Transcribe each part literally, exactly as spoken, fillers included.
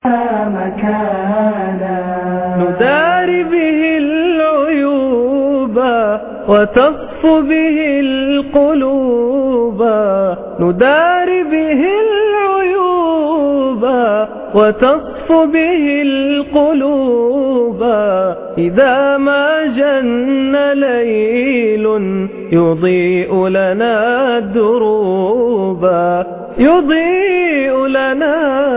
مكانا نداري به العيوب وتصفو به القلوب نداري به العيوب وتصفو به القلوب إذا ما جن ليل يضيء لنا الدروب يضيء لنا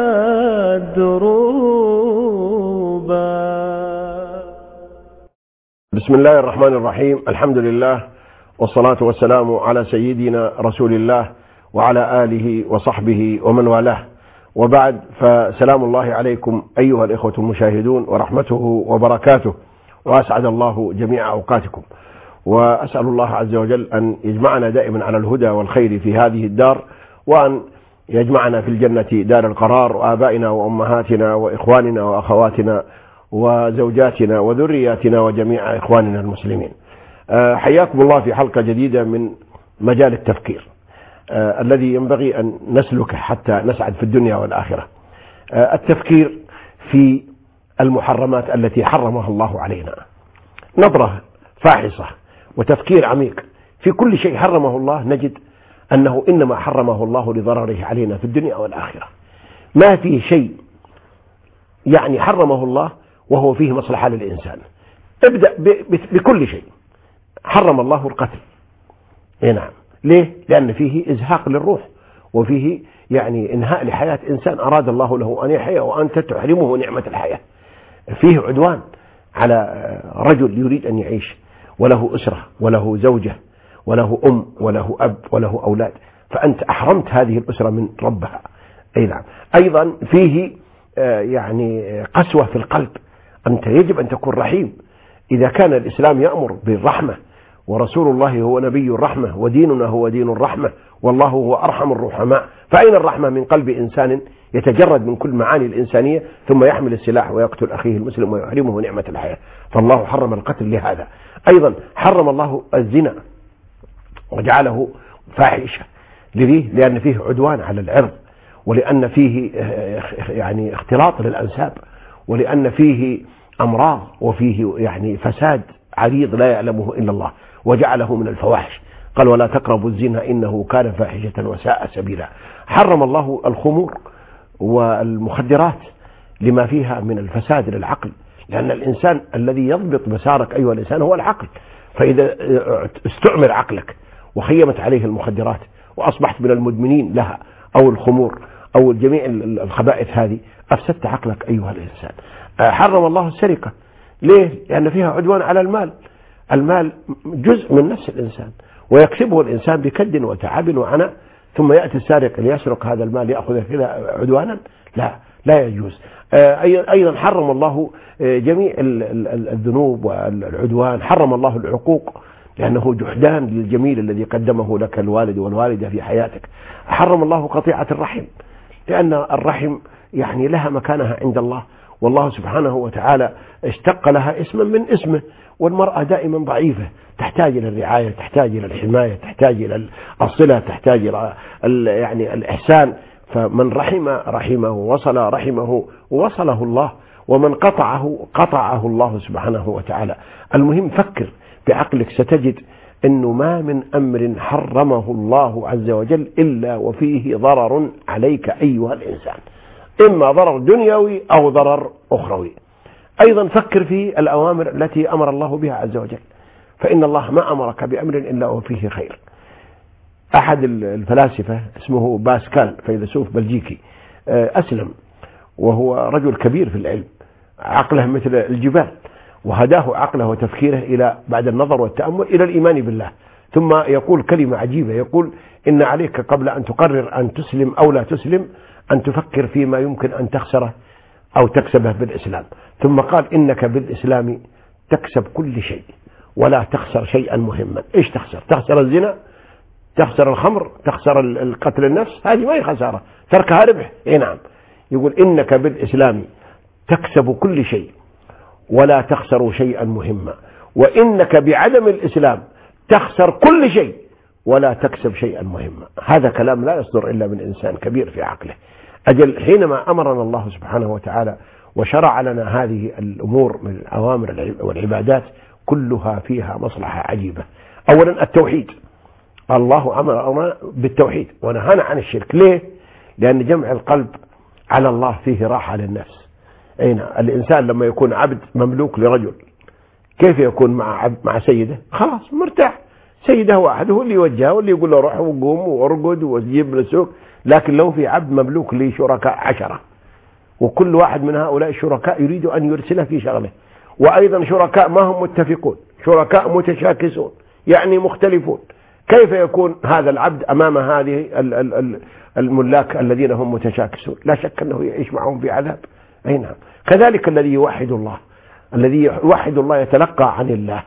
الدروب. بسم الله الرحمن الرحيم. الحمد لله والصلاة والسلام على سيدنا رسول الله وعلى آله وصحبه ومن والاه، وبعد، فسلام الله عليكم أيها الإخوة المشاهدون ورحمته وبركاته، وأسعد الله جميع أوقاتكم، وأسأل الله عز وجل أن يجمعنا دائما على الهدى والخير في هذه الدار، وأن يجمعنا في الجنة دار القرار، وآبائنا وأمهاتنا وإخواننا وأخواتنا وزوجاتنا وذرياتنا وجميع إخواننا المسلمين. حياكم الله في حلقة جديدة من مجال التفكير آه الذي ينبغي أن نسلكه حتى نسعد في الدنيا والآخرة. آه التفكير في المحرمات التي حرمها الله علينا، نظرة فاحصة وتفكير عميق في كل شيء حرمه الله، نجد أنه إنما حرمه الله لضرره علينا في الدنيا والآخرة. ما في شيء يعني حرمه الله وهو فيه مصلحة للإنسان. ابدأ بكل شيء. حرم الله القتل، إيه نعم، ليه؟ لأن فيه إزهاق للروح، وفيه يعني إنهاء لحياة إنسان أراد الله له أن يحيا وأنت تحرمه نعمة الحياة. فيه عدوان على رجل يريد أن يعيش وله أسرة وله زوجة وله أم وله أب وله أولاد، فأنت أحرمت هذه الأسرة من ربها. أي نعم. أيضا فيه يعني قسوة في القلب. أنت يجب أن تكون رحيم. إذا كان الإسلام يأمر بالرحمة، ورسول الله هو نبي الرحمة، وديننا هو دين الرحمة، والله هو أرحم الرحماء، فأين الرحمة من قلب إنسان يتجرد من كل معاني الإنسانية ثم يحمل السلاح ويقتل أخيه المسلم ويحرمه نعمة الحياة؟ فالله حرم القتل لهذا. أيضا حرم الله الزنا وجعله فاحشة، ليه؟ لأن فيه عدوان على العرض، ولأن فيه يعني اختلاط للأنساب، ولأن فيه أمراض، وفيه يعني فساد عريض لا يعلمه إلا الله، وجعله من الفواحش. قال: ولا تقربوا الزنا إنه كان فاحشة وساء سبيلا. حرم الله الخمور والمخدرات لما فيها من الفساد للعقل، لأن الإنسان الذي يضبط مسارك أيها الإنسان هو العقل، فإذا استعمر عقلك وخيمت عليه المخدرات وأصبحت من المدمنين لها أو الخمور أو جميع الخبائث هذه، أفسدت عقلك أيها الإنسان. حرم الله السرقة، ليه؟ لأن فيها عدوان على المال. المال جزء من نفس الإنسان، ويكسبه الإنسان بكد وتعب وعناء، ثم يأتي السارق ليسرق هذا المال يأخذ كذا عدوانا؟ لا، لا يجوز. أيضا حرم الله جميع الذنوب والعدوان. حرم الله العقوق، لأنه جحدان للجميل الذي قدمه لك الوالد والوالدة في حياتك. حرم الله قطيعة الرحم، لأن الرحم يعني لها مكانها عند الله، والله سبحانه وتعالى اشتق لها اسما من اسمه، والمرأة دائما ضعيفة، تحتاج إلى الرعاية، تحتاج إلى الحماية، تحتاج إلى الصلة، تحتاج إلى يعني الإحسان. فمن رحم رحمه، وصل رحمه وصله الله، ومن قطعه قطعه الله سبحانه وتعالى. المهم فكر بعقلك، ستجد أنه ما من أمر حرمه الله عز وجل إلا وفيه ضرر عليك أيها الإنسان، إما ضرر دنيوي أو ضرر أخروي. أيضا فكر في الأوامر التي أمر الله بها عز وجل، فإن الله ما أمرك بأمر إلا وفيه خير. أحد الفلاسفة اسمه باسكال، فيلسوف بلجيكي، أسلم وهو رجل كبير في العلم، عقله مثل الجبال، وهداه عقله وتفكيره إلى بعد النظر والتأمل إلى الإيمان بالله. ثم يقول كلمة عجيبة، يقول: إن عليك قبل أن تقرر أن تسلم أو لا تسلم أن تفكر فيما يمكن أن تخسره أو تكسبه بالإسلام. ثم قال: إنك بالإسلام تكسب كل شيء ولا تخسر شيئا مهما. إيش تخسر؟ تخسر الزنا، تخسر الخمر، تخسر القتل النفس، هذه ما هي خسارة، تركها ربح. إيه نعم. يقول: إنك بالإسلام تكسب كل شيء ولا تخسر شيئا مهما، وإنك بعدم الإسلام تخسر كل شيء ولا تكسب شيئا مهما. هذا كلام لا يصدر إلا من إنسان كبير في عقله. أجل حينما أمرنا الله سبحانه وتعالى وشرع لنا هذه الأمور من الأوامر والعبادات كلها فيها مصلحة عجيبة. أولا التوحيد، الله أمرنا بالتوحيد ونهانا عن الشرك. ليه؟ لأن جمع القلب على الله فيه راحة للنفس. أين الإنسان لما يكون عبد مملوك لرجل كيف يكون مع عبد مع سيده؟ خلاص مرتاح، سيده واحد هو اللي يوجهه واللي يقول له روح وقوم وارقد وجيب للسوق. لكن لو في عبد مملوك لشركاء عشرة وكل واحد من هؤلاء الشركاء يريد أن يرسله في شغله، وأيضا شركاء ما هم متفقون، شركاء متشاكسون يعني مختلفون، كيف يكون هذا العبد أمام هذه الملاك الذين هم متشاكسون؟ لا شك أنه يعيش معهم في عذاب. أي نعم. كذلك الذي يوحد الله، الذي يوحد الله يتلقى عن الله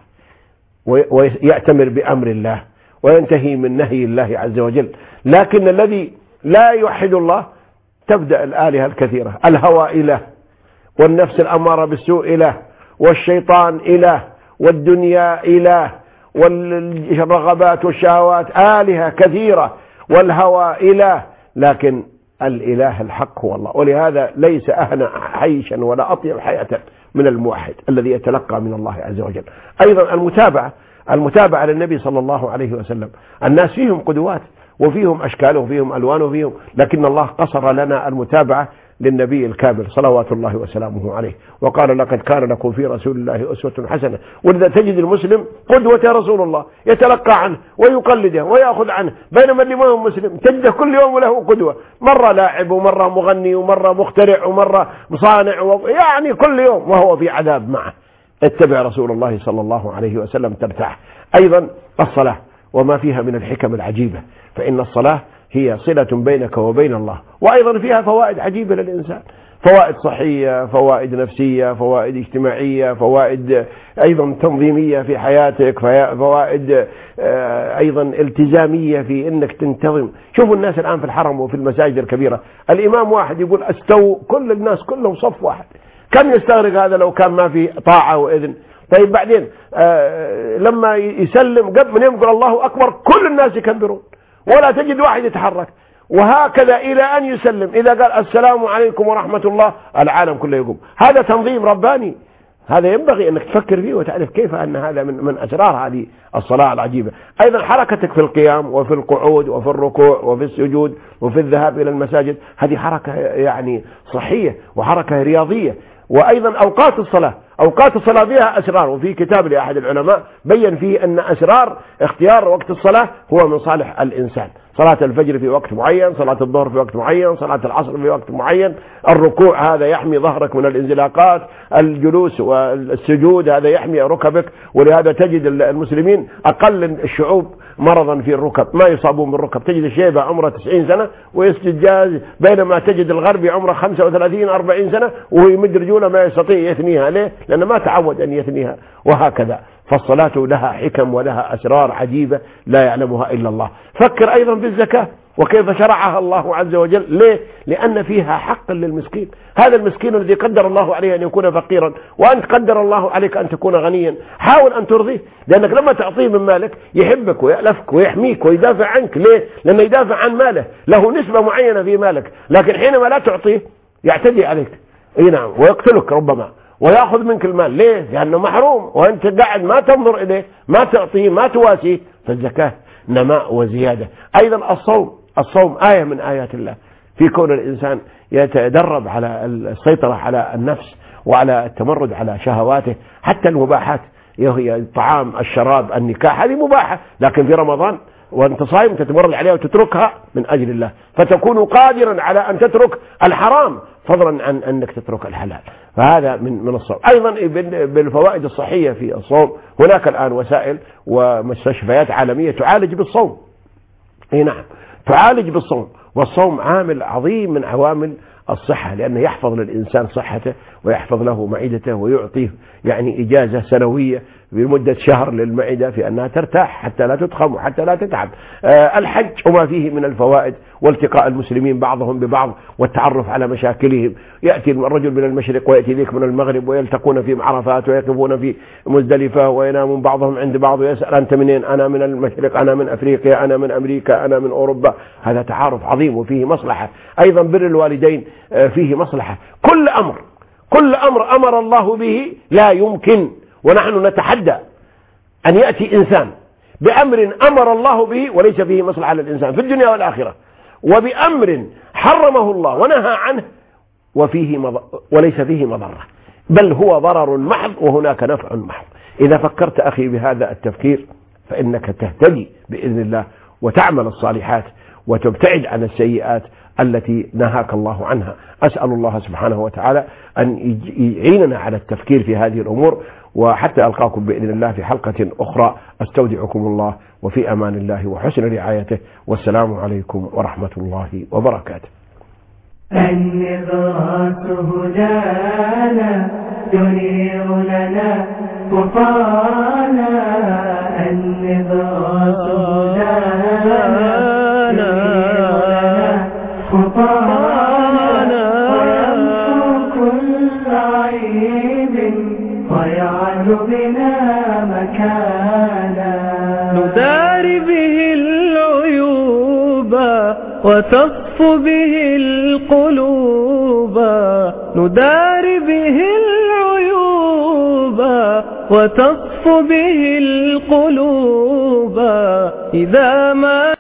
ويأتمر بأمر الله وينتهي من نهي الله عز وجل. لكن الذي لا يوحد الله تبدأ الآلهة الكثيرة، الهوى إله، والنفس الأمارة بالسوء إله، والشيطان إله، والدنيا إله، والرغبات والشهوات آلهة كثيرة، والهوى إله، لكن الإله الحق هو الله. ولهذا ليس أهنى عيشا ولا أطيب حياة من الموحد الذي يتلقى من الله عز وجل. أيضا المتابعة، المتابعة للنبي صلى الله عليه وسلم. الناس فيهم قدوات وفيهم أشكال وفيهم ألوان وفيهم، لكن الله قصر لنا المتابعة للنبي الكامل صلوات الله وسلامه عليه، وقال لقد كان لكم في رسول الله أسوة حسنة. ولذا تجد المسلم قدوة رسول الله يتلقى عنه ويقلده ويأخذ عنه، بينما اللي ما هو مسلم تجده كل يوم له قدوة، مرة لاعب ومرة مغني ومرة مخترع ومرة مصانع و... يعني كل يوم وهو في عذاب معه. اتبع رسول الله صلى الله عليه وسلم ترتاح. أيضا الصلاة وما فيها من الحكم العجيبة، فإن الصلاة هي صلة بينك وبين الله، وأيضا فيها فوائد عجيبة للإنسان، فوائد صحية، فوائد نفسية، فوائد اجتماعية، فوائد أيضا تنظيمية في حياتك، فوائد أيضا التزامية في أنك تنتظم. شوفوا الناس الآن في الحرم وفي المساجد الكبيرة، الإمام واحد يقول استووا، كل الناس كلهم صف واحد. كم يستغرق هذا لو كان ما في طاعة وإذن؟ طيب بعدين آه لما يسلم قبل من يقول الله أكبر كل الناس يكبرون ولا تجد واحد يتحرك، وهكذا إلى أن يسلم. إذا قال السلام عليكم ورحمة الله العالم كله يقوم. هذا تنظيم رباني، هذا ينبغي أنك تفكر فيه وتعرف كيف أن هذا من, من أسرار هذه الصلاة العجيبة. أيضا حركتك في القيام وفي القعود وفي الركوع وفي السجود وفي الذهاب إلى المساجد، هذه حركة يعني صحية وحركة رياضية. وأيضا أوقات الصلاة، أوقات الصلاة فيها أسرار، وفي كتاب لأحد العلماء بيّن فيه أن أسرار اختيار وقت الصلاة هو من صالح الإنسان. صلاة الفجر في وقت معين، صلاة الظهر في وقت معين، صلاة العصر في وقت معين، الركوع هذا يحمي ظهرك من الانزلاقات، الجلوس والسجود هذا يحمي ركبك. ولهذا تجد المسلمين أقل الشعوب مرضا في الركب، ما يصابون بالركب. تجد الشيبة عمره تسعين سنة ويسجد جاز، بينما تجد الغربي عمره خمسة وثلاثين أربعين سنة وهو يمد رجوله ما يستطيع يثنيها. ليه؟ لأنه ما تعود أن يثنيها. وهكذا فالصلاة لها حكم ولها أسرار عجيبة لا يعلمها إلا الله. فكر أيضا في الزكاة وكيف شرعها الله عز وجل. ليه؟ لأن فيها حق للمسكين، هذا المسكين الذي قدر الله عليه أن يكون فقيرا وأنت قدر الله عليك أن تكون غنيا، حاول أن ترضيه، لأنك لما تعطيه من مالك يحبك ويألفك ويحميك ويدافع عنك. ليه؟ لأنه يدافع عن ماله، له نسبة معينة في مالك، لكن حينما لا تعطيه يعتدي عليك، اي نعم، ويقتلك ربما ويأخذ منك المال. ليه؟ لأنه محروم وأنت قاعد ما تنظر إليه، ما تعطيه، ما تواسيه. فالزكاة نماء وزيادة. أيضا الصوم، الصوم آية من آيات الله في كون الإنسان يتدرب على السيطرة على النفس وعلى التمرد على شهواته. حتى المباحات هي الطعام، الشراب، النكاح، هذه مباحة، لكن في رمضان وأنت صايم تتمرد عليها وتتركها من أجل الله، فتكون قادرا على أن تترك الحرام فضلا عن أنك تترك الحلال. فهذا من من الصوم. أيضا بالفوائد الصحية في الصوم، هناك الآن وسائل ومستشفيات عالمية تعالج بالصوم. اي نعم، تعالج بالصوم، والصوم عامل عظيم من عوامل الصحة، لأنه يحفظ للإنسان صحته ويحفظ له معدته ويعطيه يعني إجازة سنوية بمدة شهر للمعدة في أنها ترتاح حتى لا تضخم وحتى لا تتعب. آه الحج وما فيه من الفوائد والتقاء المسلمين بعضهم ببعض والتعرف على مشاكلهم. يأتي الرجل من المشرق ويأتي ذيك من المغرب ويلتقون في عرفات ويقفون في مزدلفة وينامون بعضهم عند بعض ويسأل أنت منين؟ أنا من المشرق، أنا من أفريقيا، أنا من أمريكا، أنا من أوروبا. هذا تعارف عظيم وفيه مصلحة. أيضا بر الوالدين فيه مصلحة. كل أمر كل أمر أمر الله به لا يمكن، ونحن نتحدى أن يأتي إنسان بأمر أمر الله به وليس فيه مصلحة للإنسان في الدنيا والآخرة، وبأمر حرمه الله ونهى عنه وفيه مض... وليس فيه مضرة، بل هو ضرر محض وهناك نفع محض. إذا فكرت أخي بهذا التفكير فإنك تهتدي بإذن الله وتعمل الصالحات وتبتعد عن السيئات التي نهاك الله عنها. أسأل الله سبحانه وتعالى أن يعيننا على التفكير في هذه الأمور، وحتى ألقاكم بإذن الله في حلقة أخرى. أستودعكم الله وفي أمان الله وحسن رعايته، والسلام عليكم ورحمة الله وبركاته. النظرات هدانا تنير لنا كفانا، النظرات هدانا تنير لنا كفانا، ويمحو كل عيب ويعد بنا مكانا، نداري به العيوب وتصفو به القلوب، نداري به العيوب وتصفو به القلوب إذا ما